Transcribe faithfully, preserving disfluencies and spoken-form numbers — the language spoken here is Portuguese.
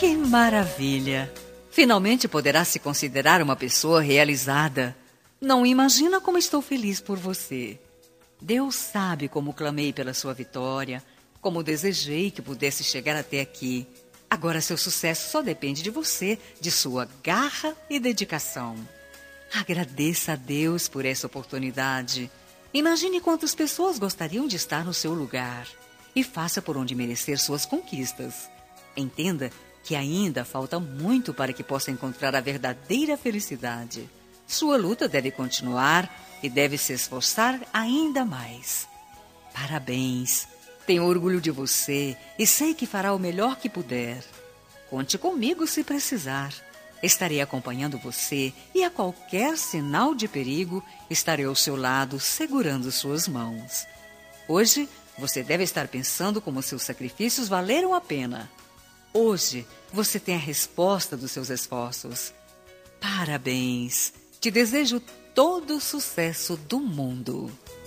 Que maravilha! Finalmente poderá se considerar uma pessoa realizada. Não imagina como estou feliz por você. Deus sabe como clamei pela sua vitória, como desejei que pudesse chegar até aqui. Agora seu sucesso só depende de você, de sua garra e dedicação. Agradeça a Deus por essa oportunidade. Imagine quantas pessoas gostariam de estar no seu lugar. E faça por onde merecer suas conquistas. Entenda que ainda falta muito para que possa encontrar a verdadeira felicidade. Sua luta deve continuar e deve se esforçar ainda mais. Parabéns! Tenho orgulho de você e sei que fará o melhor que puder. Conte comigo se precisar. Estarei acompanhando você e a qualquer sinal de perigo estarei ao seu lado segurando suas mãos. Hoje você deve estar pensando como seus sacrifícios valeram a pena. Hoje você tem a resposta dos seus esforços. Parabéns! Te desejo todo o sucesso do mundo.